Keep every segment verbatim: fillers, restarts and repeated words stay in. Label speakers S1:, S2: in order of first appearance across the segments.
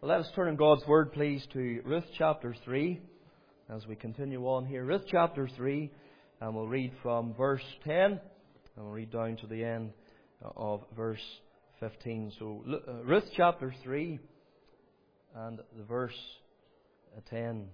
S1: Well, let us turn in God's Word, please, to Ruth chapter three, as we continue on here. Ruth chapter three, and we'll read from verse ten, and we'll read down to the end of verse fifteen. So, Ruth chapter three, and the verse ten.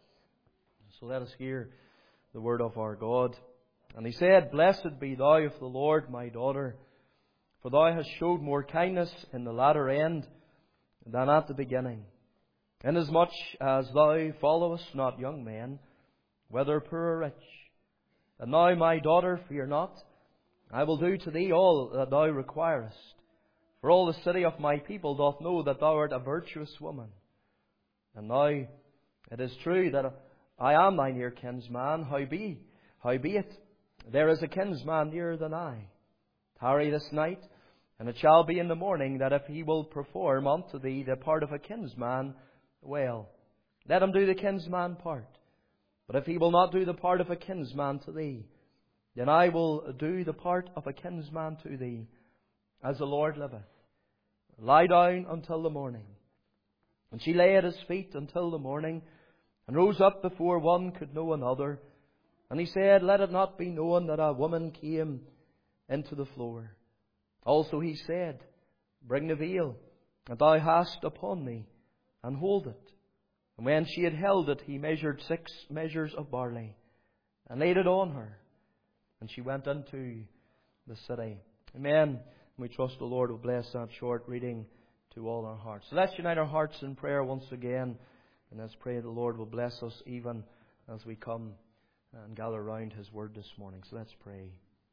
S1: So let us hear the word of our God. And he said, Blessed be thou of the Lord, my daughter, for thou hast showed more kindness in the latter end than at the beginning, inasmuch as thou followest not young men, whether poor or rich. And now, my daughter, fear not, I will do to thee all that thou requirest. For all the city of my people doth know that thou art a virtuous woman. And now it is true that I am thy near kinsman, howbeit, howbeit there is a kinsman nearer than I. Tarry this night, and it shall be in the morning that if he will perform unto thee the part of a kinsman, well, let him do the kinsman part. But if he will not do the part of a kinsman to thee, then I will do the part of a kinsman to thee, as the Lord liveth. Lie down until the morning. And she lay at his feet until the morning, and rose up before one could know another. And he said, Let it not be known that a woman came into the floor. Also he said, Bring the veil that thou hast upon thee, and hold it. And when she had held it, he measured six measures of barley, and laid it on her. And she went into the city. Amen. We trust the Lord will bless that short reading to all our hearts. So let's unite our hearts in prayer once again. And let's pray the Lord will bless us even as we come and gather around His Word this morning. So let's pray.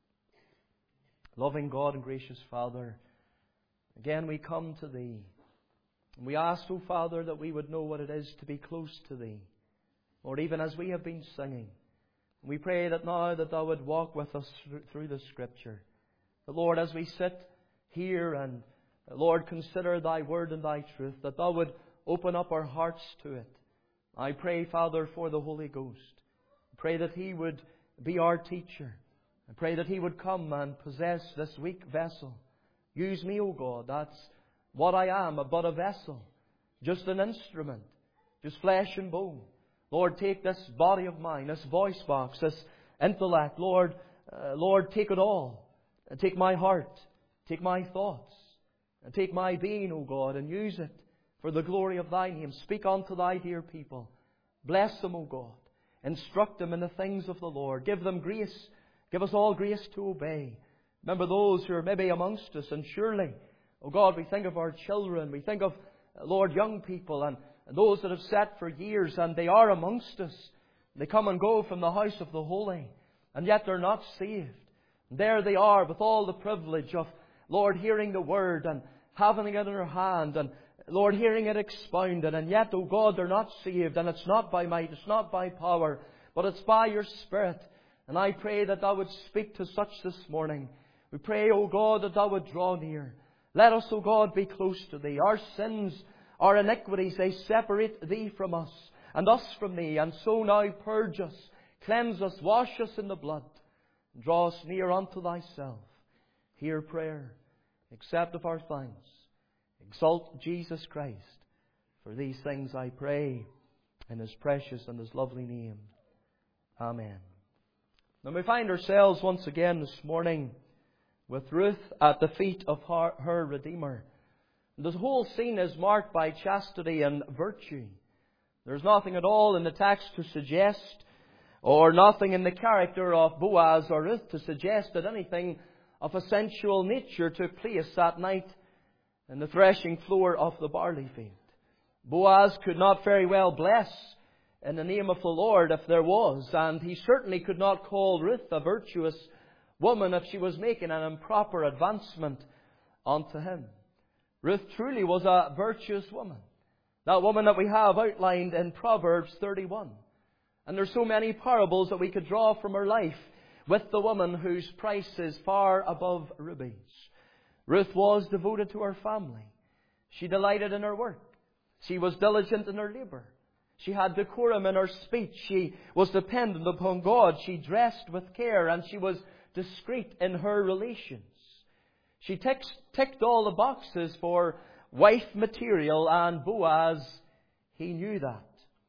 S1: Loving God and gracious Father, again we come to Thee. And we ask, O Father, that we would know what it is to be close to Thee. Lord, even as we have been singing, we pray that now that Thou would walk with us through the Scripture. That, Lord, as we sit here and, Lord, consider Thy Word and Thy truth, that Thou would open up our hearts to it. I pray, Father, for the Holy Ghost. I pray that He would be our teacher. I pray that He would come and possess this weak vessel. Use me, O God. That's what I am, but a vessel. Just an instrument. Just flesh and bone. Lord, take this body of mine, this voice box, this intellect. Lord, uh, Lord, take it all. And take my heart. Take my thoughts. And take my being, O God, and use it for the glory of Thy name. Speak unto Thy dear people. Bless them, O God. Instruct them in the things of the Lord. Give them grace. Give us all grace to obey. Remember those who are maybe amongst us. And surely, O God, we think of our children. We think of, Lord, young people and those that have sat for years and they are amongst us. They come and go from the house of the holy. And yet they're not saved. And there they are with all the privilege of, Lord, hearing the Word and having it in their hand and, Lord, hearing it expounded. And yet, O God, they're not saved. And it's not by might, it's not by power, but it's by Your Spirit. And I pray that Thou would speak to such this morning. We pray, O God, that Thou would draw near. Let us, O God, be close to Thee. Our sins, our iniquities, they separate Thee from us, and us from Thee. And so now purge us, cleanse us, wash us in the blood, and draw us near unto Thyself. Hear prayer. Accept of our thanks. Exalt Jesus Christ. For these things I pray in His precious and His lovely name. Amen. Now we find ourselves once again this morning with Ruth at the feet of her, her Redeemer. The whole scene is marked by chastity and virtue. There's nothing at all in the text to suggest, or nothing in the character of Boaz or Ruth to suggest that anything of a sensual nature took place that night in the threshing floor of the barley field. Boaz could not very well bless in the name of the Lord if there was, and he certainly could not call Ruth a virtuous woman if she was making an improper advancement unto him. Ruth truly was a virtuous woman. That woman that we have outlined in Proverbs thirty-one. And there's so many parables that we could draw from her life with the woman whose price is far above rubies. Ruth was devoted to her family. She delighted in her work. She was diligent in her labour. She had decorum in her speech. She was dependent upon God. She dressed with care and she was discreet in her relations. She ticked, ticked all the boxes for wife material, and Boaz, he knew that.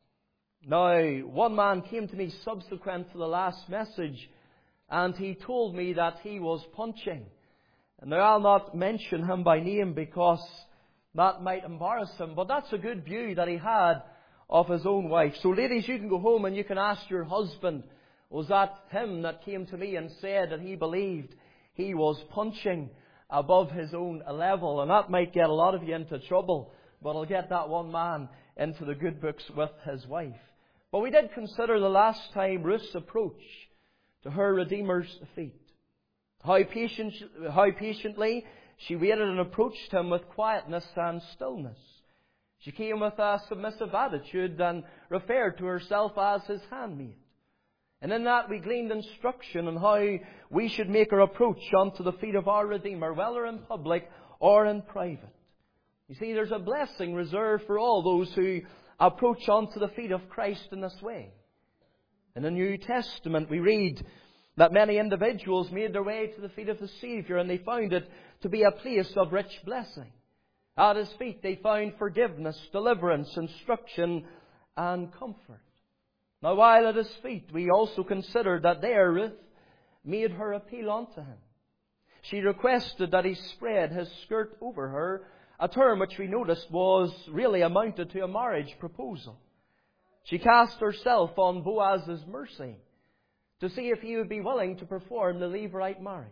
S1: Now, one man came to me subsequent to the last message, and he told me that he was punching. And now I'll not mention him by name because that might embarrass him, but that's a good view that he had of his own wife. So ladies, you can go home and you can ask your husband, was that him that came to me and said that he believed he was punching above his own level? And that might get a lot of you into trouble, but it'll get that one man into the good books with his wife. But we did consider the last time Ruth's approach to her Redeemer's feet. How patient, how patiently she waited and approached Him with quietness and stillness. She came with a submissive attitude and referred to herself as His handmaid. And in that we gleaned instruction on how we should make our approach unto the feet of our Redeemer, whether in public or in private. You see, there's a blessing reserved for all those who approach unto the feet of Christ in this way. In the New Testament we read that many individuals made their way to the feet of the Saviour, and they found it to be a place of rich blessing. At His feet they found forgiveness, deliverance, instruction, and comfort. Now, while at His feet, we also considered that there Ruth made her appeal unto Him. She requested that He spread His skirt over her, a term which we noticed was really amounted to a marriage proposal. She cast herself on Boaz's mercy to see if he would be willing to perform the Levirate marriage.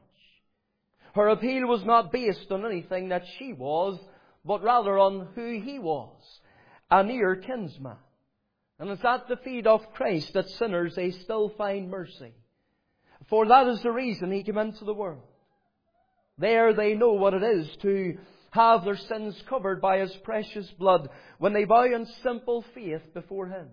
S1: Her appeal was not based on anything that she was, but rather on who he was, a near kinsman. And it's at the feet of Christ that sinners they still find mercy. For that is the reason He came into the world. There they know what it is to have their sins covered by His precious blood when they bow in simple faith before Him.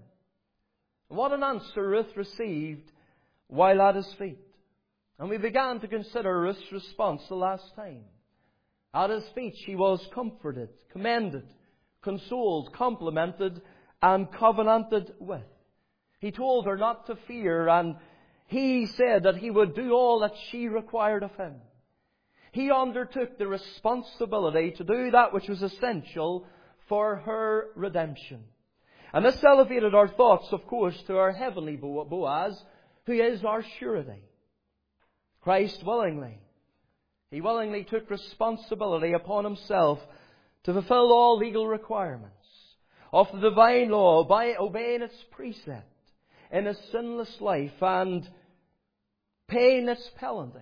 S1: What an answer Ruth received while at His feet. And we began to consider Ruth's response the last time. At His feet she was comforted, commended, consoled, complimented, and covenanted with. He told her not to fear, and He said that He would do all that she required of Him. He undertook the responsibility to do that which was essential for her redemption. And this elevated our thoughts, of course, to our heavenly Boaz, who is our surety. Christ willingly, He willingly took responsibility upon Himself to fulfill all legal requirements of the divine law by obeying its precept in His sinless life and paying its penalty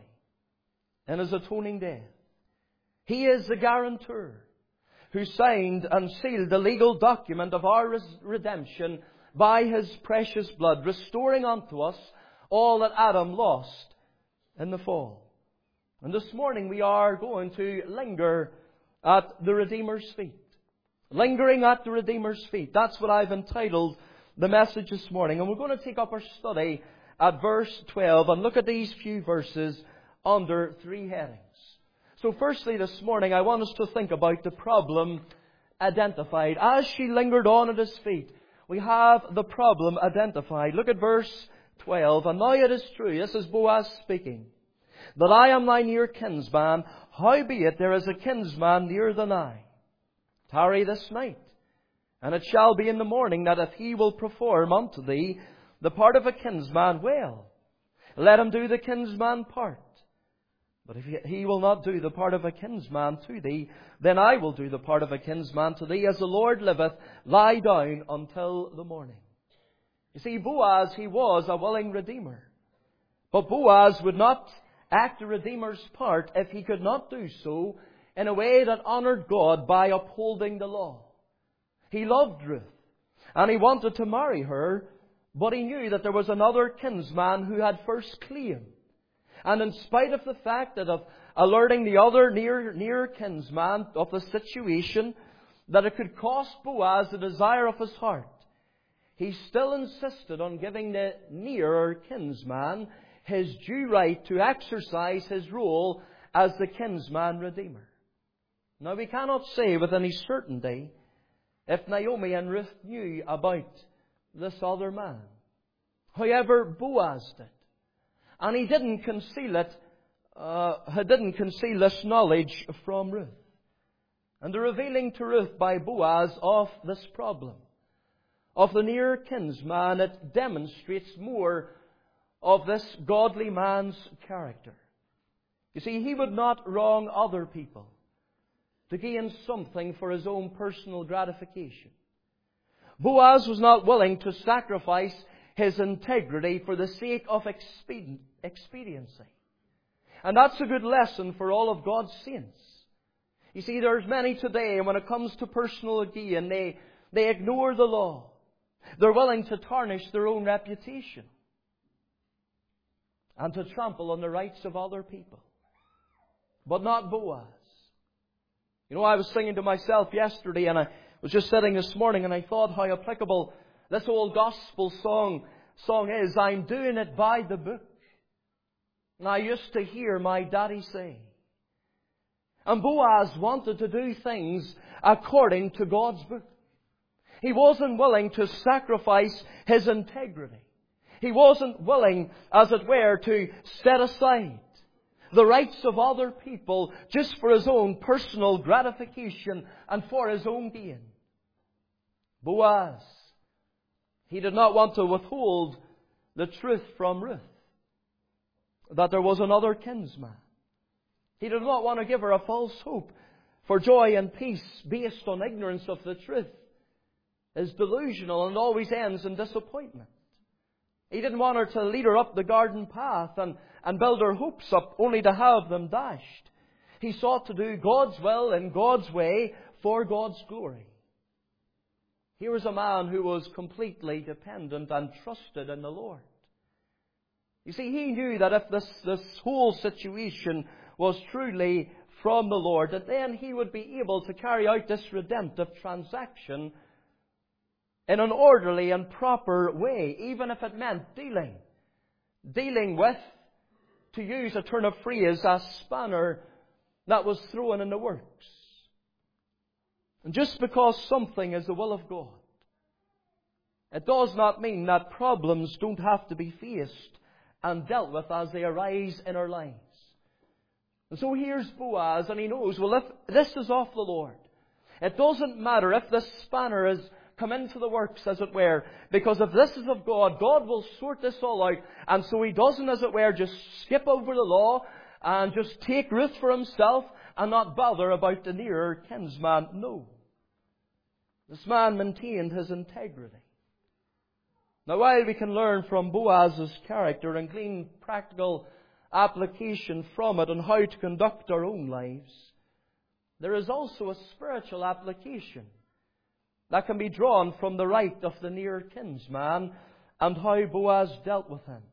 S1: in His atoning death. He is the guarantor who signed and sealed the legal document of our redemption by His precious blood, restoring unto us all that Adam lost in the fall. And this morning we are going to linger at the Redeemer's feet. Lingering at the Redeemer's feet. That's what I've entitled the message this morning. And we're going to take up our study at verse twelve and look at these few verses under three headings. So firstly this morning I want us to think about the problem identified. As she lingered on at His feet, we have the problem identified. Look at verse twelve. And now it is true, this is Boaz speaking, that I am thy near kinsman, howbeit there is a kinsman nearer than I. Tarry this night, and it shall be in the morning that if he will perform unto thee the part of a kinsman, well, let him do the kinsman part. But if he will not do the part of a kinsman to thee, then I will do the part of a kinsman to thee. As the Lord liveth, lie down until the morning. You see, Boaz, he was a willing Redeemer. But Boaz would not act the Redeemer's part if he could not do so in a way that honoured God by upholding the law. He loved Ruth, and he wanted to marry her, but he knew that there was another kinsman who had first claim. And in spite of the fact that of alerting the other near, near kinsman of the situation, that it could cost Boaz the desire of his heart, he still insisted on giving the nearer kinsman his due right to exercise his role as the kinsman redeemer. Now we cannot say with any certainty if Naomi and Ruth knew about this other man. However, Boaz did. And he didn't conceal it, uh, he didn't conceal this knowledge from Ruth. and the revealing to Ruth by Boaz of this problem of the near kinsman, it demonstrates more of this godly man's character. You see, he would not wrong other people to gain something for his own personal gratification. Boaz was not willing to sacrifice his integrity for the sake of expediency. And that's a good lesson for all of God's saints. You see, there's many today, when it comes to personal gain, they, they ignore the law. They're willing to tarnish their own reputation and to trample on the rights of other people. But not Boaz. You know, I was singing to myself yesterday, and I was just sitting this morning, and I thought how applicable this old gospel song, song is. I'm doing it by the book. And I used to hear my daddy say. And Boaz wanted to do things according to God's book. He wasn't willing to sacrifice his integrity. He wasn't willing, as it were, to set aside the rights of other people just for his own personal gratification and for his own gain. Boaz, he did not want to withhold the truth from Ruth, that there was another kinsman. He did not want to give her a false hope for joy and peace based on ignorance of the truth. Is delusional and always ends in disappointment. He didn't want her to lead her up the garden path and, and build her hopes up only to have them dashed. He sought to do God's will in God's way for God's glory. Here was a man who was completely dependent and trusted in the Lord. You see, he knew that if this, this whole situation was truly from the Lord, that then he would be able to carry out this redemptive transaction in an orderly and proper way, even if it meant dealing. Dealing with, to use a turn of phrase, a spanner that was thrown in the works. And just because something is the will of God, it does not mean that problems don't have to be faced and dealt with as they arise in our lives. And so here's Boaz, and he knows, well, if this is of the Lord, it doesn't matter if this spanner is come into the works, as it were, because if this is of God, God will sort this all out. And so he doesn't, as it were, just skip over the law and just take Ruth for himself and not bother about the nearer kinsman. No. This man maintained his integrity. Now, while we can learn from Boaz's character and glean practical application from it on how to conduct our own lives, there is also a spiritual application that can be drawn from the right of the near kinsman and how Boaz dealt with him.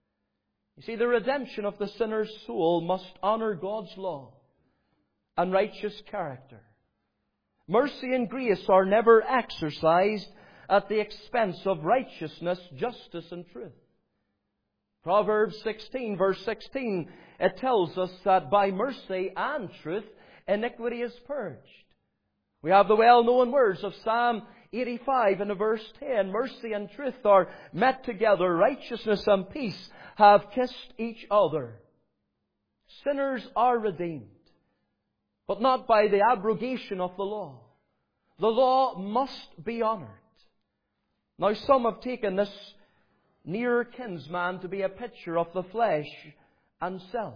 S1: You see, the redemption of the sinner's soul must honour God's law and righteous character. Mercy and grace are never exercised at the expense of righteousness, justice and truth. Proverbs sixteen, verse sixteen, it tells us that by mercy and truth, iniquity is purged. We have the well-known words of Psalm eighty-five in verse ten. Mercy and truth are met together. Righteousness and peace have kissed each other. Sinners are redeemed, but not by the abrogation of the law. The law must be honoured. Now, some have taken this near kinsman to be a picture of the flesh and self.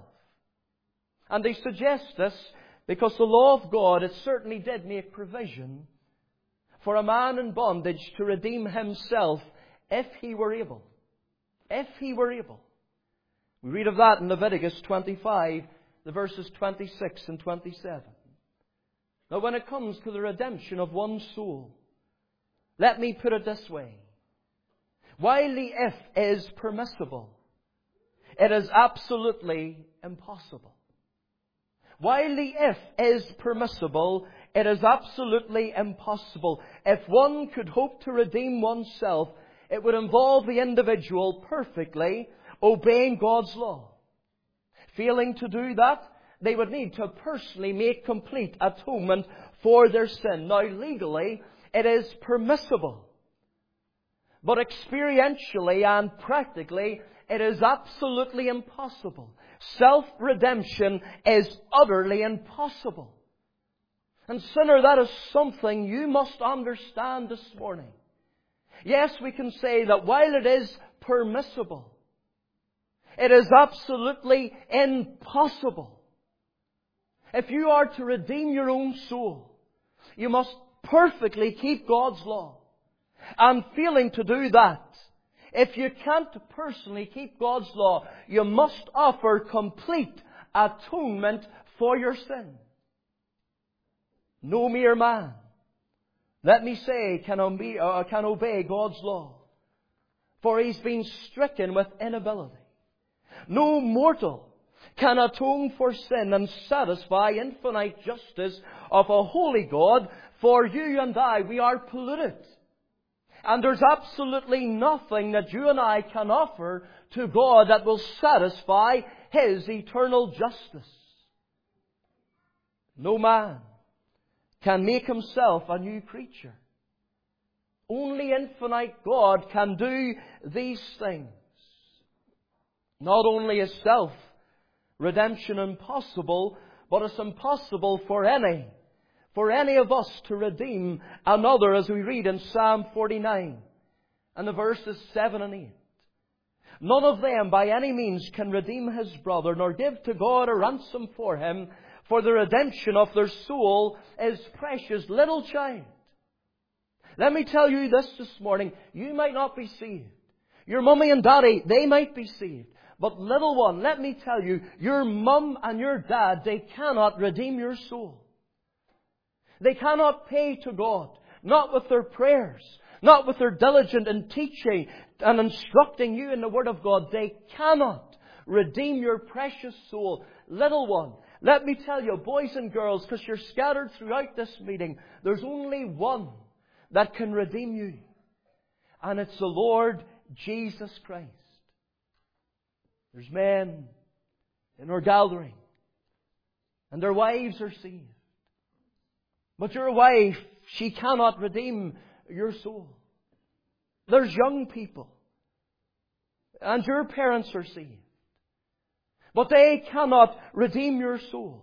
S1: And they suggest this because the law of God, it certainly did make provision for a man in bondage to redeem himself if he were able. If he were able. We read of that in Leviticus twenty-five, the verses twenty-six and twenty-seven. Now, when it comes to the redemption of one soul, let me put it this way. While the if is permissible, it is absolutely impossible. While the if is permissible, it is absolutely impossible. If one could hope to redeem oneself, it would involve the individual perfectly obeying God's law. Failing to do that, they would need to personally make complete atonement for their sin. Now, legally, it is permissible. But experientially and practically, it is absolutely impossible. Self-redemption is utterly impossible. And sinner, that is something you must understand this morning. Yes, we can say that while it is permissible, it is absolutely impossible. If you are to redeem your own soul, you must perfectly keep God's law. And failing to do that, if you can't personally keep God's law, you must offer complete atonement for your sin. No mere man, let me say, can obey, uh, can obey God's law, for he's been stricken with inability. No mortal can atone for sin and satisfy infinite justice of a holy God, for you and I, we are polluted. And there's absolutely nothing that you and I can offer to God that will satisfy His eternal justice. No man can make himself a new creature. Only infinite God can do these things. Not only is self-redemption impossible, but it's impossible for any, for any of us to redeem another, as we read in Psalm forty-nine, and the verses seven and eight. None of them by any means can redeem his brother, nor give to God a ransom for him, for the redemption of their soul is precious. Little child, let me tell you this this morning. You might not be saved. Your mummy and daddy, they might be saved. But little one, let me tell you, your mum and your dad, they cannot redeem your soul. They cannot pay to God, not with their prayers, not with their diligence in teaching and instructing you in the Word of God. They cannot redeem your precious soul. Little one, let me tell you, boys and girls, because you're scattered throughout this meeting, there's only one that can redeem you. And it's the Lord Jesus Christ. There's men in our gathering, and their wives are saved. But your wife, she cannot redeem your soul. There's young people, and your parents are saved. But they cannot redeem your soul.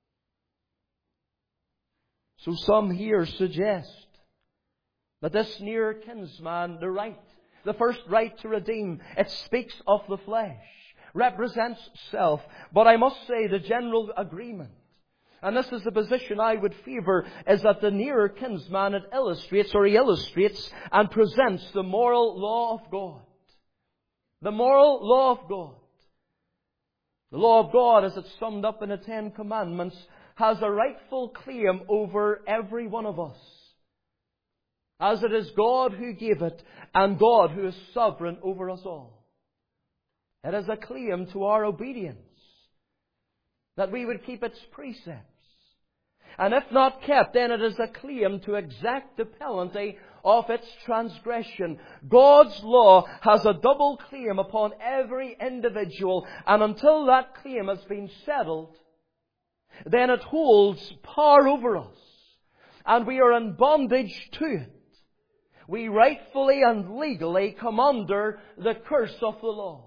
S1: So some here suggest that this near kinsman, the right, the first right to redeem, it speaks of the flesh, represents self. But I must say the general agreement, and this is the position I would favor, is that the nearer kinsman, it illustrates or he illustrates and presents the moral law of God. The moral law of God. The law of God, as it's summed up in the Ten Commandments, has a rightful claim over every one of us, as it is God who gave it and God who is sovereign over us all. It is a claim to our obedience, that we would keep its precepts. And if not kept, then it is a claim to exact the penalty of its transgression. God's law has a double claim upon every individual, and until that claim has been settled, then it holds power over us, and we are in bondage to it. We rightfully and legally come under the curse of the law.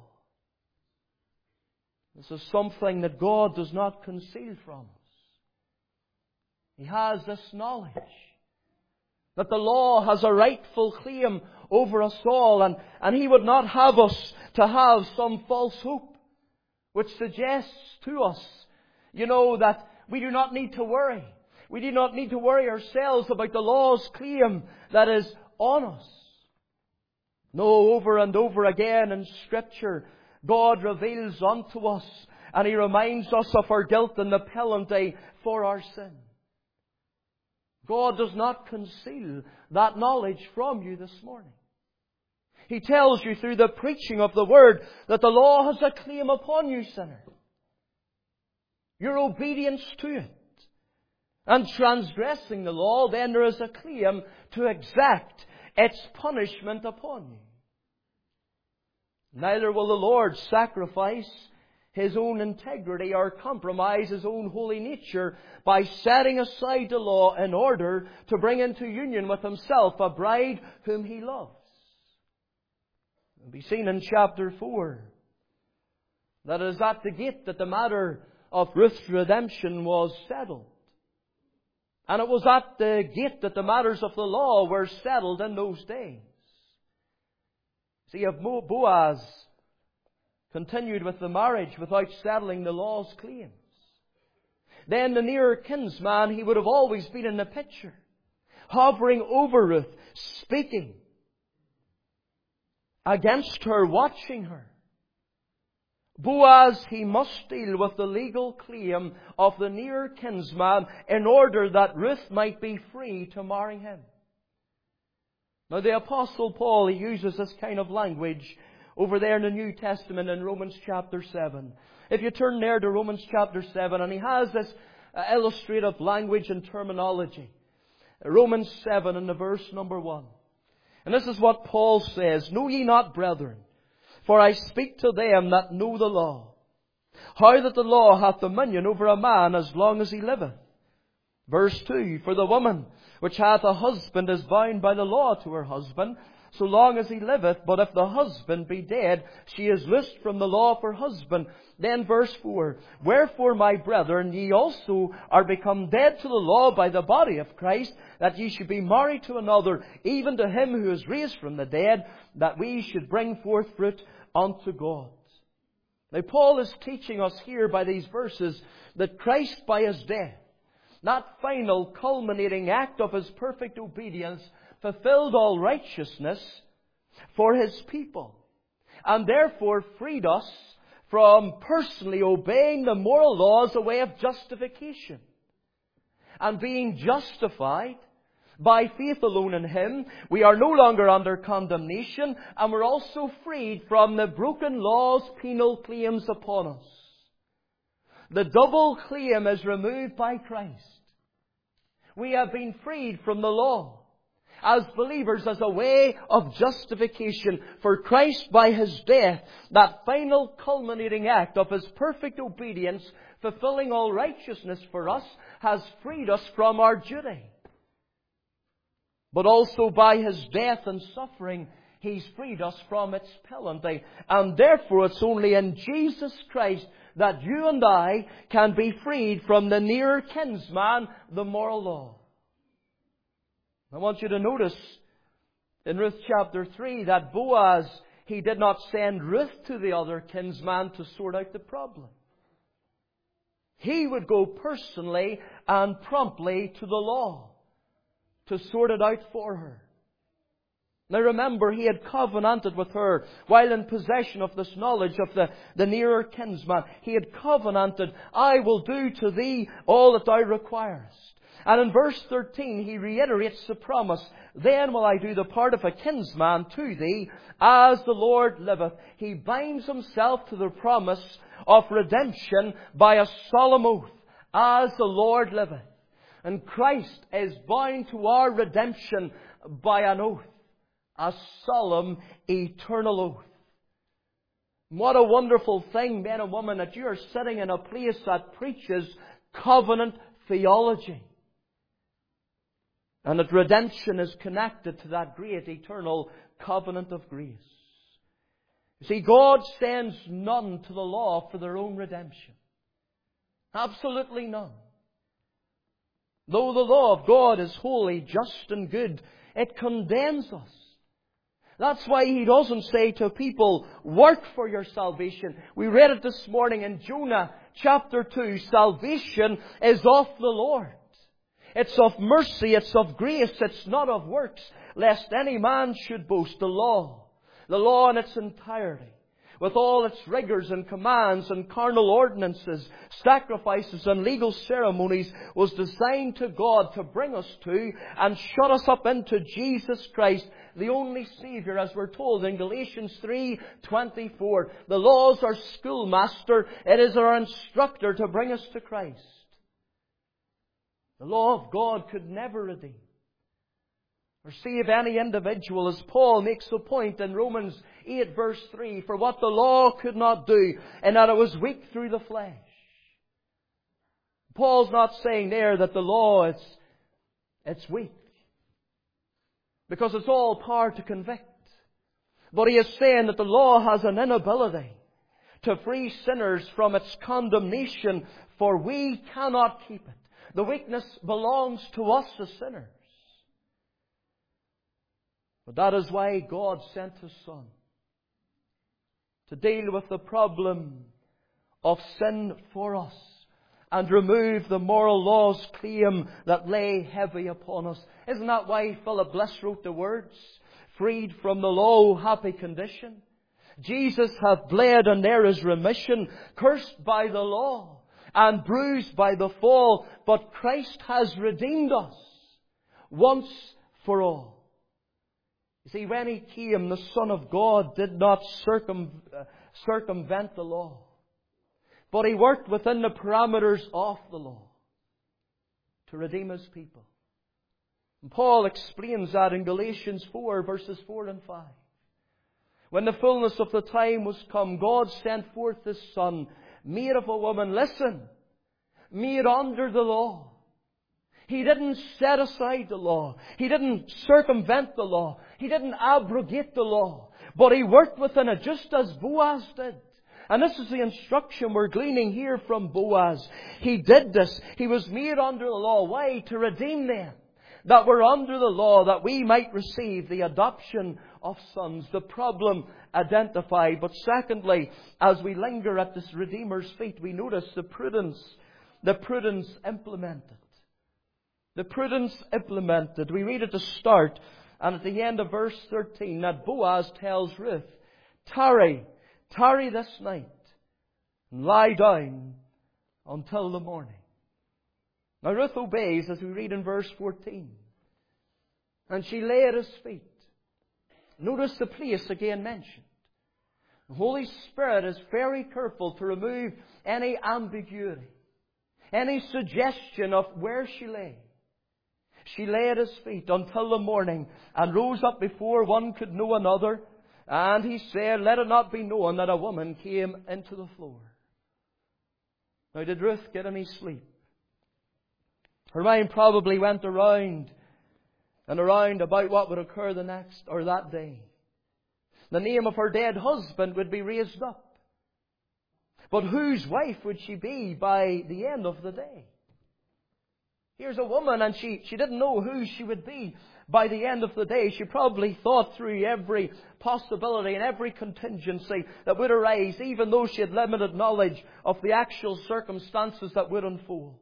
S1: This is something that God does not conceal from us. He has this knowledge that the law has a rightful claim over us all, and, and He would not have us to have some false hope which suggests to us, you know, that we do not need to worry. We do not need to worry ourselves about the law's claim that is on us. No, over and over again in Scripture, God reveals unto us, and He reminds us of our guilt and the penalty for our sin. God does not conceal that knowledge from you this morning. He tells you through the preaching of the Word that the law has a claim upon you, sinner. Your obedience to it. And transgressing the law, then there is a claim to exact its punishment upon you. Neither will the Lord sacrifice His own integrity or compromise His own holy nature by setting aside the law in order to bring into union with Himself a bride whom He loves. It will be seen in chapter four that it is at the gate that the matter of Ruth's redemption was settled. And it was at the gate that the matters of the law were settled in those days. See, if Boaz continued with the marriage without settling the law's claims, then the nearer kinsman, he would have always been in the picture, hovering over Ruth, speaking against her, watching her. Boaz, he must deal with the legal claim of the near kinsman in order that Ruth might be free to marry him. Now the Apostle Paul, he uses this kind of language over there in the New Testament in Romans chapter seven. If you turn there to Romans chapter seven, and he has this uh, illustrative language and terminology. Romans seven and the verse number one. And this is what Paul says, "Know ye not, brethren, for I speak to them that know the law, how that the law hath dominion over a man as long as he liveth." Verse two, "For the woman which hath a husband is bound by the law to her husband, so long as he liveth. But if the husband be dead, she is loosed from the law of her husband." Then verse four, "Wherefore, my brethren, ye also are become dead to the law by the body of Christ, that ye should be married to another, even to him who is raised from the dead, that we should bring forth fruit unto God." Now Paul is teaching us here by these verses that Christ by His death, that final culminating act of His perfect obedience, fulfilled all righteousness for His people, and therefore freed us from personally obeying the moral laws, a way of justification. And being justified by faith alone in Him, we are no longer under condemnation, and we're also freed from the broken law's penal claims upon us. The double claim is removed by Christ. We have been freed from the law as believers as a way of justification. For Christ by His death, that final culminating act of His perfect obedience, fulfilling all righteousness for us, has freed us from our duty. But also by His death and suffering, He's freed us from its penalty. And therefore it's only in Jesus Christ that you and I can be freed from the nearer kinsman, the moral law. I want you to notice in Ruth chapter three that Boaz, he did not send Ruth to the other kinsman to sort out the problem. He would go personally and promptly to the law to sort it out for her. Now remember, he had covenanted with her while in possession of this knowledge of the, the nearer kinsman. He had covenanted, "I will do to thee all that thou requirest." And in verse thirteen, he reiterates the promise, "Then will I do the part of a kinsman to thee, as the Lord liveth." He binds himself to the promise of redemption by a solemn oath, "As the Lord liveth." And Christ is bound to our redemption by an oath, a solemn, eternal oath. What a wonderful thing, men and women, that you are sitting in a place that preaches covenant theology. And that redemption is connected to that great eternal covenant of grace. You see, God sends none to the law for their own redemption. Absolutely none. Though the law of God is holy, just and good, it condemns us. That's why He doesn't say to people, "Work for your salvation." We read it this morning in Jonah chapter two. Salvation is of the Lord. It's of mercy, it's of grace, it's not of works, lest any man should boast. The law, the law in its entirety, with all its rigours and commands and carnal ordinances, sacrifices and legal ceremonies, was designed to God to bring us to and shut us up into Jesus Christ, the only Saviour, as we're told in Galatians three twenty-four. The law is our schoolmaster, it is our instructor to bring us to Christ. The law of God could never redeem or save any individual, as Paul makes the point in Romans eight verse three, "For what the law could not do, in that it was weak through the flesh." Paul's not saying there that the law is it's weak, because it's all power to convict. But he is saying that the law has an inability to free sinners from its condemnation, for we cannot keep it. The weakness belongs to us as sinners. But that is why God sent His Son, to deal with the problem of sin for us and remove the moral law's claim that lay heavy upon us. Isn't that why Philip Bliss wrote the words, "Freed from the law, happy condition. Jesus hath bled and there is remission, cursed by the law and bruised by the fall, but Christ has redeemed us once for all." You see, when He came, the Son of God did not circum, uh, circumvent the law, but He worked within the parameters of the law to redeem His people. And Paul explains that in Galatians four, verses four and five. When the fullness of the time was come, God sent forth His Son, made of a woman, listen, made under the law. He didn't set aside the law. He didn't circumvent the law. He didn't abrogate the law. But He worked within it just as Boaz did. And this is the instruction we're gleaning here from Boaz. He did this. He was made under the law. Why? To redeem them that were under the law, that we might receive the adoption of sons. The problem identified. But secondly, as we linger at this Redeemer's feet, we notice the prudence, the prudence implemented. The prudence implemented. We read at the start and at the end of verse thirteen that Boaz tells Ruth, "Tarry, tarry this night, and lie down until the morning." Now Ruth obeys, as we read in verse fourteen. And she lay at His feet. Notice the place again mentioned. The Holy Spirit is very careful to remove any ambiguity, any suggestion of where she lay. She lay at His feet until the morning, and rose up before one could know another. And he said, "Let it not be known that a woman came into the floor." Now, did Ruth get any sleep? Her mind probably went around and around about what would occur the next or that day. The name of her dead husband would be raised up. But whose wife would she be by the end of the day? Here's a woman, and she, she didn't know who she would be by the end of the day. She probably thought through every possibility and every contingency that would arise, even though she had limited knowledge of the actual circumstances that would unfold.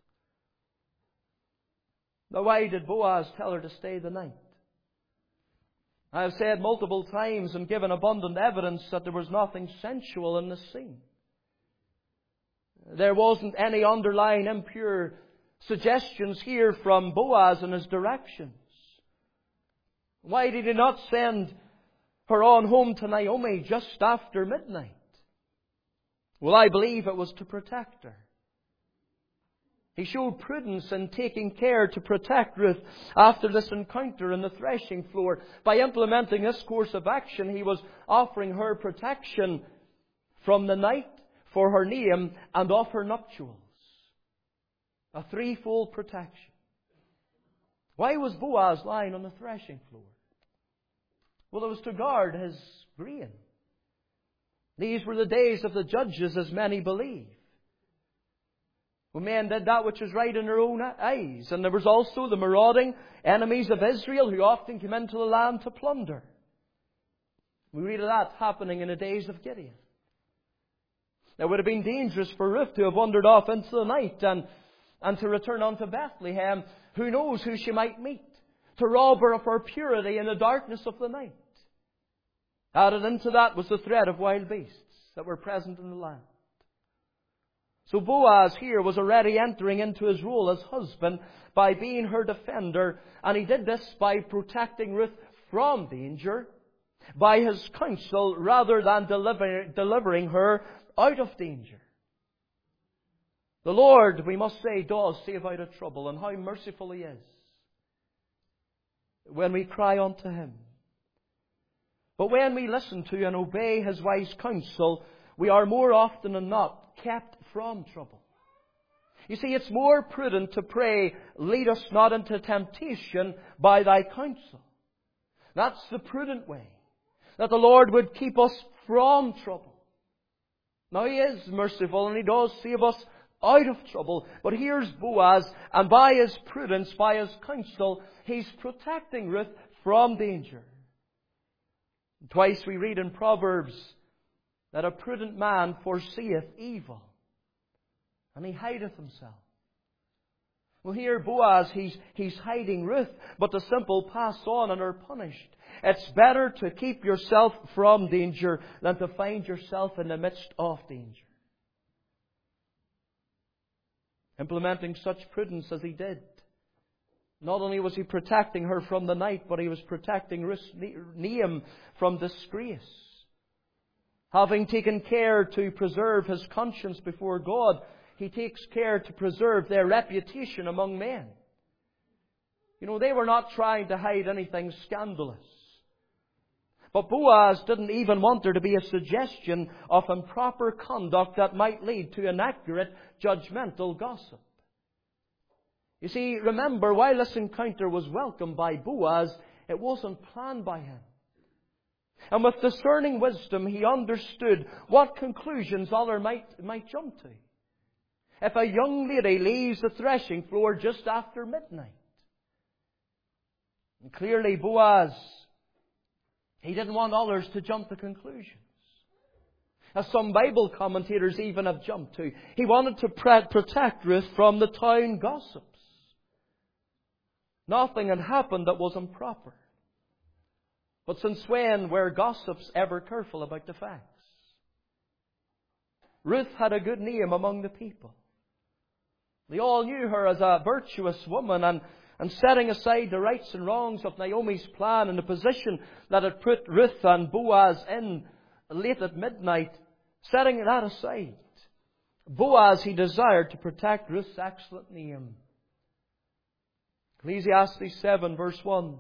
S1: Now, why did Boaz tell her to stay the night? I have said multiple times and given abundant evidence that there was nothing sensual in the scene. There wasn't any underlying impure suggestions here from Boaz and his directions. Why did He not send her on home to Naomi just after midnight? Well, I believe it was to protect her. He showed prudence in taking care to protect Ruth after this encounter in the threshing floor. By implementing this course of action, He was offering her protection from the night, for her name, and of her nuptials. A threefold protection. Why was Boaz lying on the threshing floor? Well, it was to guard his grain. These were the days of the judges, as many believe, when men did that which was right in their own eyes. And there was also the marauding enemies of Israel who often came into the land to plunder. We read of that happening in the days of Gideon. It would have been dangerous for Ruth to have wandered off into the night and, and to return unto Bethlehem. Who knows who she might meet to rob her of her purity in the darkness of the night. Added into that was the threat of wild beasts that were present in the land. So Boaz here was already entering into his role as husband by being her defender, and he did this by protecting Ruth from danger by his counsel rather than deliver, delivering her out of danger. The Lord, we must say, does save out of trouble, and how merciful He is when we cry unto Him. But when we listen to and obey His wise counsel, we are more often than not kept from trouble. You see, it's more prudent to pray, "Lead us not into temptation by Thy counsel." That's the prudent way, that the Lord would keep us from trouble. Now He is merciful and He does save us out of trouble. But here's Boaz, and by his prudence, by his counsel, he's protecting Ruth from danger. Twice we read in Proverbs that a prudent man foreseeth evil, and he hideth himself. Well, here Boaz, he's, he's hiding Ruth, but the simple pass on and are punished. It's better to keep yourself from danger than to find yourself in the midst of danger. Implementing such prudence as he did, not only was he protecting her from the night, but he was protecting Nahum from disgrace. Having taken care to preserve his conscience before God, he takes care to preserve their reputation among men. You know, they were not trying to hide anything scandalous. But Boaz didn't even want there to be a suggestion of improper conduct that might lead to inaccurate, judgmental gossip. You see, remember, while this encounter was welcomed by Boaz, it wasn't planned by him. And with discerning wisdom, he understood what conclusions others might, might jump to. If a young lady leaves the threshing floor just after midnight, and clearly Boaz, he didn't want others to jump to conclusions. As some Bible commentators even have jumped to. He wanted to protect Ruth from the town gossips. Nothing had happened that was improper. But since when were gossips ever careful about the facts? Ruth had a good name among the people. They all knew her as a virtuous woman, and, and setting aside the rights and wrongs of Naomi's plan and the position that had put Ruth and Boaz in late at midnight, setting that aside, Boaz, he desired to protect Ruth's excellent name. Ecclesiastes seven verse one.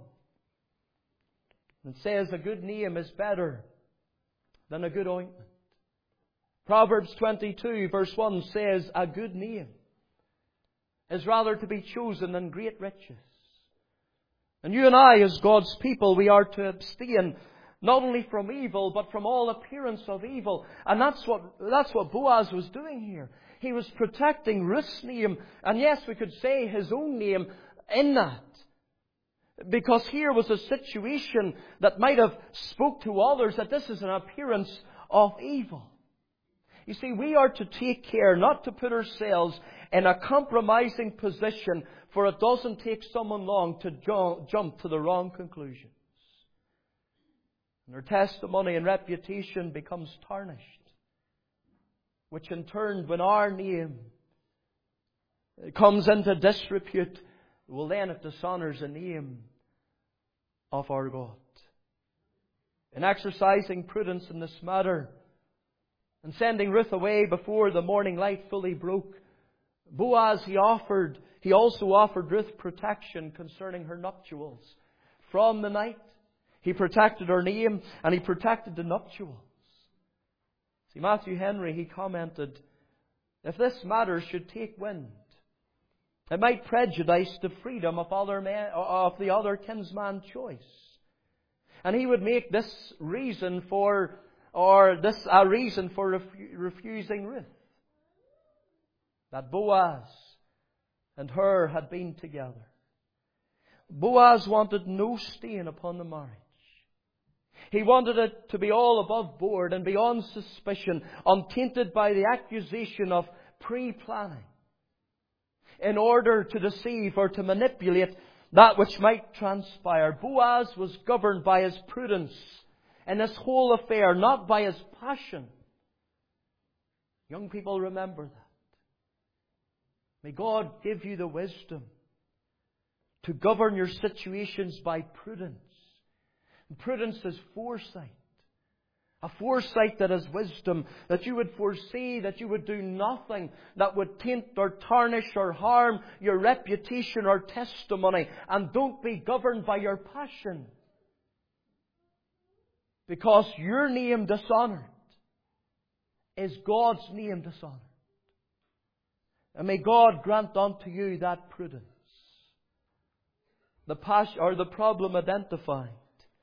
S1: It says, a good name is better than a good ointment. Proverbs twenty-two verse one says, a good name is rather to be chosen than great riches. And you and I, as God's people, we are to abstain not only from evil, but from all appearance of evil. And that's what, that's what Boaz was doing here. He was protecting Ruth's name, and yes, we could say his own name in that. Because here was a situation that might have spoke to others that this is an appearance of evil. You see, we are to take care not to put ourselves in a compromising position, for it doesn't take someone long to jo- jump to the wrong conclusions. And our testimony and reputation becomes tarnished, which in turn, when our name comes into disrepute, well then it dishonors the name of our God. In exercising prudence in this matter, and sending Ruth away before the morning light fully broke, Boaz, he offered, he also offered Ruth protection concerning her nuptials. From the night, he protected her name and he protected the nuptials. See, Matthew Henry, he commented, if this matter should take wind, it might prejudice the freedom of, other men, of the other kinsman choice. And he would make this reason for, or this a reason for refu- refusing Ruth. That Boaz and her had been together. Boaz wanted no stain upon the marriage. He wanted it to be all above board and beyond suspicion, untainted by the accusation of pre-planning, in order to deceive or to manipulate that which might transpire. Boaz was governed by his prudence in this whole affair, not by his passion. Young people, remember that. May God give you the wisdom to govern your situations by prudence. And prudence is foresight. A foresight that is wisdom, that you would foresee, that you would do nothing that would taint or tarnish or harm your reputation or testimony. And don't be governed by your passion, because your name dishonored is God's name dishonored. And may God grant unto you that prudence. The passion, or the problem identified,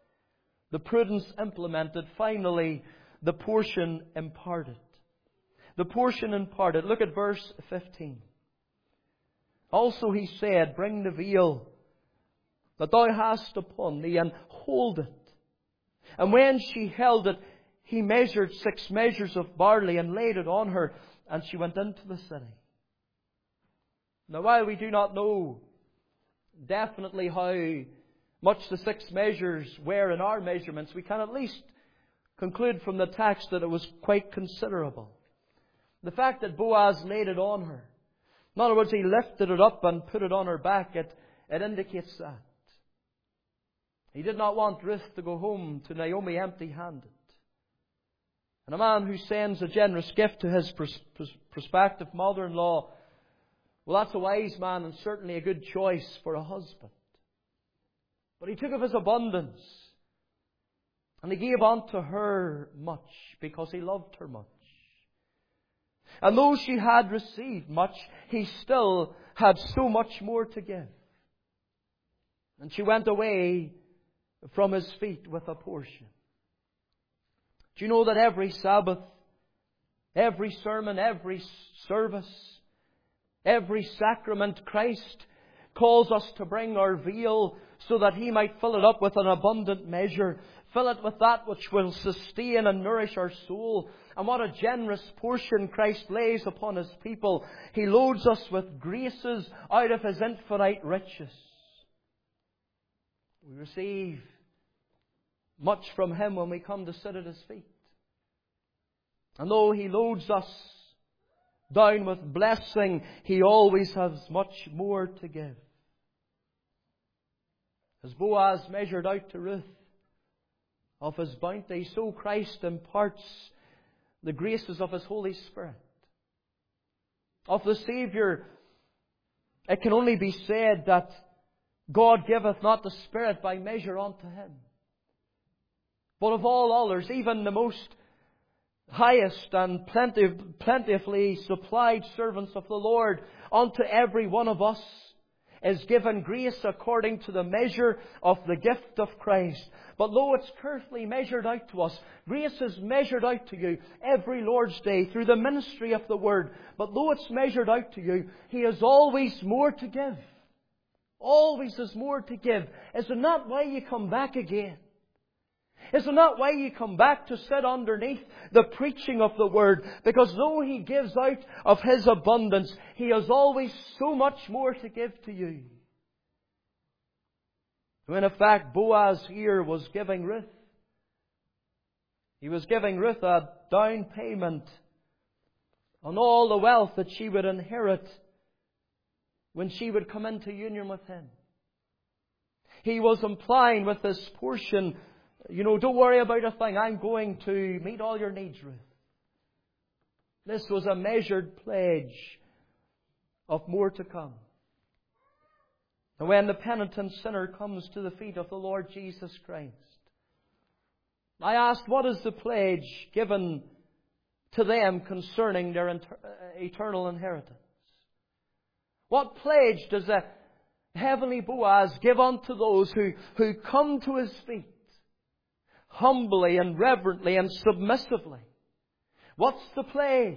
S1: the prudence implemented, finally the portion imparted. the portion imparted. Look at verse fifteen. Also he said, bring the veil that thou hast upon thee, and hold it. And when she held it, he measured six measures of barley and laid it on her, and she went into the city. Now, while we do not know definitely how much the six measures were in our measurements, we can at least conclude from the text that it was quite considerable. The fact that Boaz laid it on her, in other words, he lifted it up and put it on her back, it, it indicates that. He did not want Ruth to go home to Naomi empty-handed. And a man who sends a generous gift to his pros- pros- prospective mother-in-law, well, that's a wise man and certainly a good choice for a husband. But he took of his abundance, and he gave unto her much, because he loved her much. And though she had received much, he still had so much more to give. And she went away from his feet with a portion. Do you know that every Sabbath, every sermon, every service, every sacrament, Christ calls us to bring our veal so that He might fill it up with an abundant measure. Fill it with that which will sustain and nourish our soul. And what a generous portion Christ lays upon His people. He loads us with graces out of His infinite riches. We receive much from Him when we come to sit at His feet. And though He loads us down with blessing, He always has much more to give. As Boaz measured out to Ruth of His bounty, so Christ imparts the graces of His Holy Spirit. Of the Saviour, it can only be said that God giveth not the Spirit by measure unto Him. But of all others, even the most highest and plentif- plentifully supplied servants of the Lord, unto every one of us is given grace according to the measure of the gift of Christ. But though it's carefully measured out to us, grace is measured out to you every Lord's Day through the ministry of the Word. But though it's measured out to you, He has always more to give. Always has more to give. Is it not why you come back again? Is it not why you come back to sit underneath the preaching of the Word? Because though He gives out of His abundance, He has always so much more to give to you. When in fact Boaz here was giving Ruth, he was giving Ruth a down payment on all the wealth that she would inherit when she would come into union with him. He was implying with this portion, you know, don't worry about a thing. I'm going to meet all your needs, Ruth. This was a measured pledge of more to come. And when the penitent sinner comes to the feet of the Lord Jesus Christ, I asked, what is the pledge given to them concerning their inter- eternal inheritance? What pledge does a heavenly Boaz give unto those who, who come to His feet? Humbly and reverently and submissively. What's the pledge?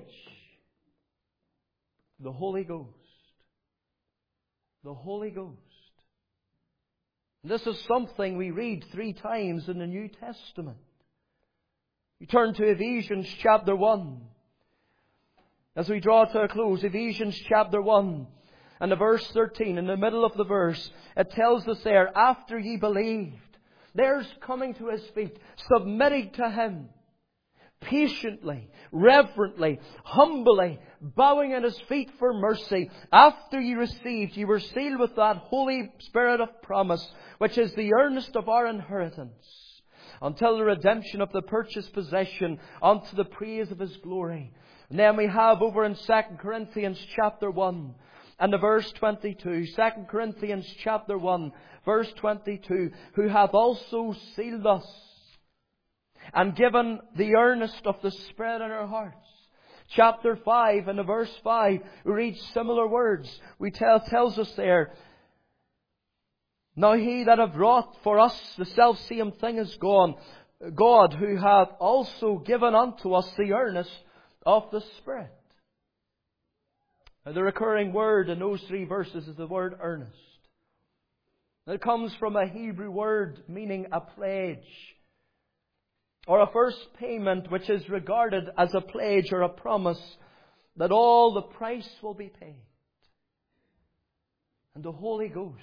S1: The Holy Ghost. The Holy Ghost. And this is something we read three times in the New Testament. You turn to Ephesians chapter one. As we draw to a close, Ephesians chapter one and the verse thirteen, in the middle of the verse, it tells us there, after ye believed, there's coming to His feet, submitting to Him, patiently, reverently, humbly, bowing at His feet for mercy. After ye received, ye were sealed with that Holy Spirit of promise, which is the earnest of our inheritance, until the redemption of the purchased possession, unto the praise of His glory. And then we have over in Second Corinthians chapter one, and the verse twenty-two, Second Corinthians chapter one, verse twenty-two, who hath also sealed us and given the earnest of the Spirit in our hearts. Chapter five and the verse five, we read similar words. We tell tells us there, now He that hath wrought for us the selfsame thing is gone, God, who hath also given unto us the earnest of the Spirit. Now, the recurring word in those three verses is the word earnest. It comes from a Hebrew word meaning a pledge, or a first payment, which is regarded as a pledge or a promise that all the price will be paid. And the Holy Ghost,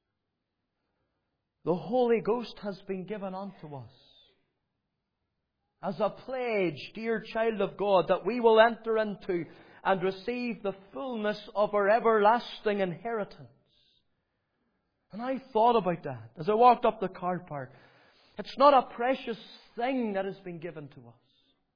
S1: the Holy Ghost has been given unto us as a pledge, dear child of God, that we will enter into and receive the fullness of our everlasting inheritance. And I thought about that as I walked up the car park. It's not a precious thing that has been given to us,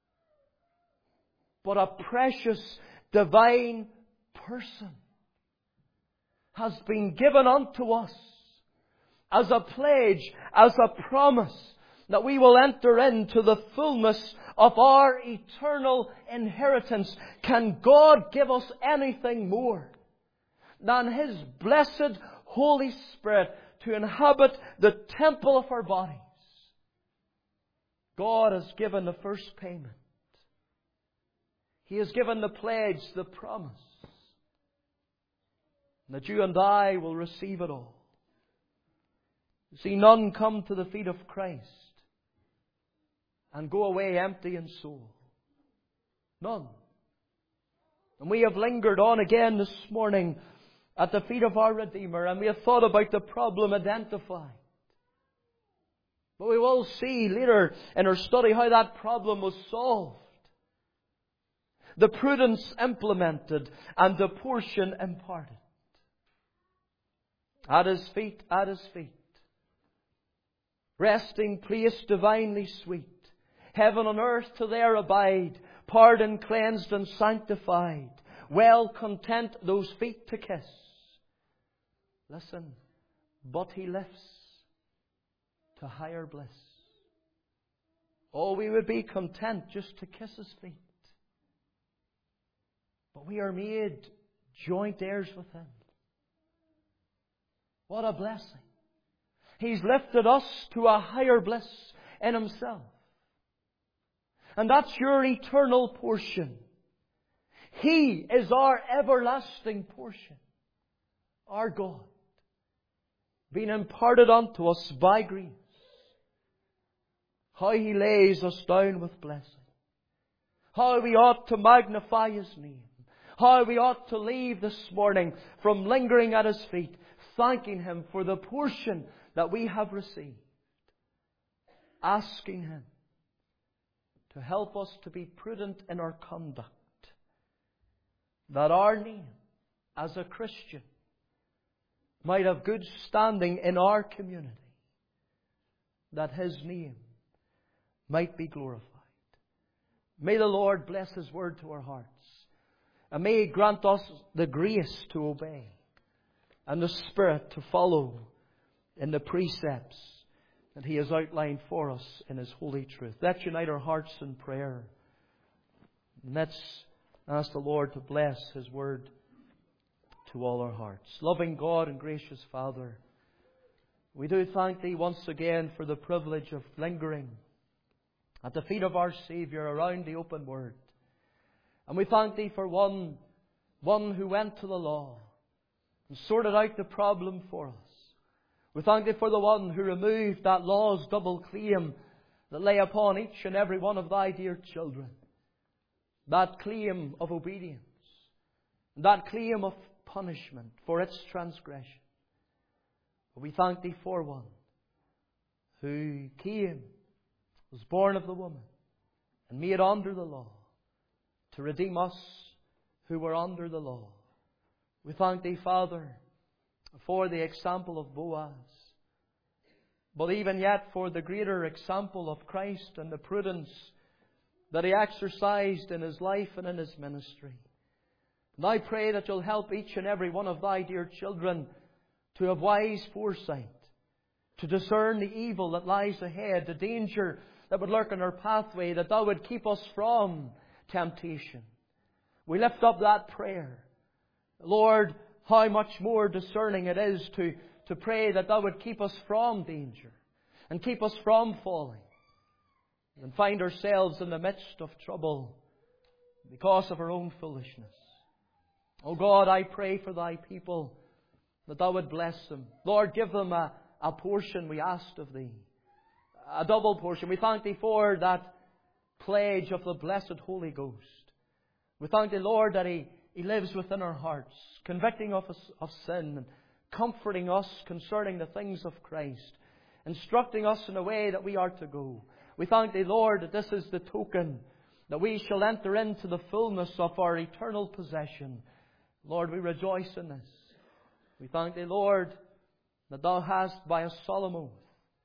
S1: but a precious divine person has been given unto us as a pledge, as a promise, that we will enter into the fullness of our eternal inheritance. Can God give us anything more than His blessed Holy Spirit to inhabit the temple of our bodies? God has given the first payment. He has given the pledge, the promise, that you and I will receive it all. You see, none come to the feet of Christ and go away empty in soul. None. And we have lingered on again this morning at the feet of our Redeemer, and we have thought about the problem identified. But we will see later in our study how that problem was solved. The prudence implemented and the portion imparted. At His feet, at His feet. Resting place divinely sweet. Heaven and earth to there abide. Pardoned, cleansed and sanctified. Well content those feet to kiss. Listen, but He lifts to higher bliss. Oh, we would be content just to kiss His feet. But we are made joint heirs with Him. What a blessing. He's lifted us to a higher bliss in Himself. And that's your eternal portion. He is our everlasting portion. Our God. Being imparted unto us by grace. How He lays us down with blessing. How we ought to magnify His name. How we ought to leave this morning from lingering at His feet, thanking Him for the portion that we have received. Asking Him to help us to be prudent in our conduct. That our name as a Christian might have good standing in our community. That His name might be glorified. May the Lord bless His word to our hearts. And may He grant us the grace to obey and the Spirit to follow in the precepts that He has outlined for us in His holy truth. Let's unite our hearts in prayer. And let's ask the Lord to bless His word to all our hearts. Loving God and gracious Father, we do thank Thee once again for the privilege of lingering at the feet of our Saviour around the open Word. And we thank Thee for one, one who went to the law and sorted out the problem for us. We thank Thee for the one who removed that law's double claim that lay upon each and every one of Thy dear children. That claim of obedience. That claim of punishment for its transgression. But we thank Thee for one who came, was born of the woman, and made under the law to redeem us who were under the law. We thank Thee, Father, for the example of Boaz, but even yet for the greater example of Christ and the prudence that He exercised in His life and in His ministry. And I pray that You'll help each and every one of Thy dear children to have wise foresight, to discern the evil that lies ahead, the danger that would lurk in our pathway, that Thou would keep us from temptation. We lift up that prayer. Lord, how much more discerning it is to, to pray that Thou would keep us from danger and keep us from falling and find ourselves in the midst of trouble. because of our own foolishness. Oh God, I pray for Thy people, that Thou would bless them. Lord, give them a, a portion we asked of Thee. A double portion. We thank Thee for that pledge of the blessed Holy Ghost. We thank Thee, Lord, that He, He lives within our hearts, convicting of us of sin and comforting us concerning the things of Christ, instructing us in the way that we are to go. We thank Thee, Lord, that this is the token that we shall enter into the fullness of our eternal possession. Lord, we rejoice in this. We thank Thee, Lord, that Thou hast by a solemn oath,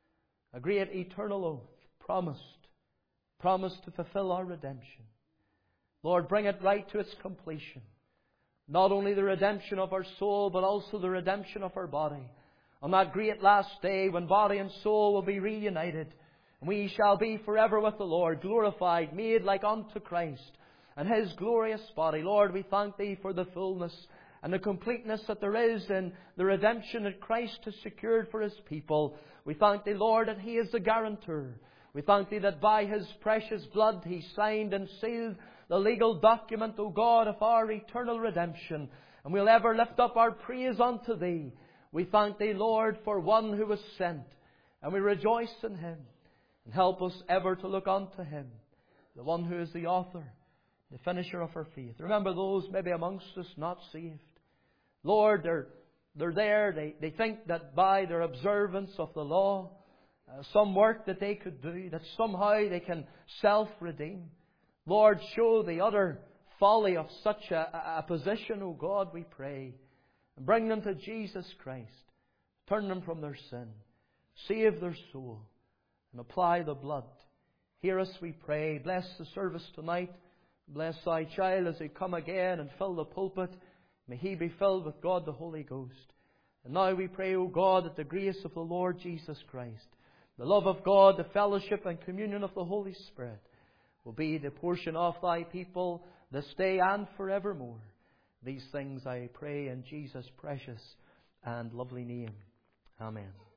S1: a great eternal oath, promised, promised to fulfill our redemption. Lord, bring it right to its completion. Not only the redemption of our soul, but also the redemption of our body. On that great last day when body and soul will be reunited, and we shall be forever with the Lord, glorified, made like unto Christ and His glorious body. Lord, we thank Thee for the fullness and the completeness that there is in the redemption that Christ has secured for His people. We thank Thee, Lord, that He is the guarantor. We thank Thee that by His precious blood He signed and sealed the legal document, O God, of our eternal redemption. And we'll ever lift up our praise unto Thee. We thank Thee, Lord, for one who was sent, and we rejoice in Him. And help us ever to look unto Him, the one who is the author, the finisher of our faith. Remember those maybe amongst us not saved. Lord, they're, they're there. They, they think that by their observance of the law, uh, some work that they could do, that somehow they can self-redeem. Lord, show the utter folly of such a, a position, O God, we pray. And bring them to Jesus Christ. Turn them from their sin. Save their soul. And apply the blood. Hear us, we pray. Bless the service tonight. Bless Thy child as he come again and fill the pulpit. May he be filled with God the Holy Ghost. And now we pray, O God, that the grace of the Lord Jesus Christ, the love of God, the fellowship and communion of the Holy Spirit will be the portion of Thy people this day and forevermore. These things I pray in Jesus' precious and lovely name. Amen.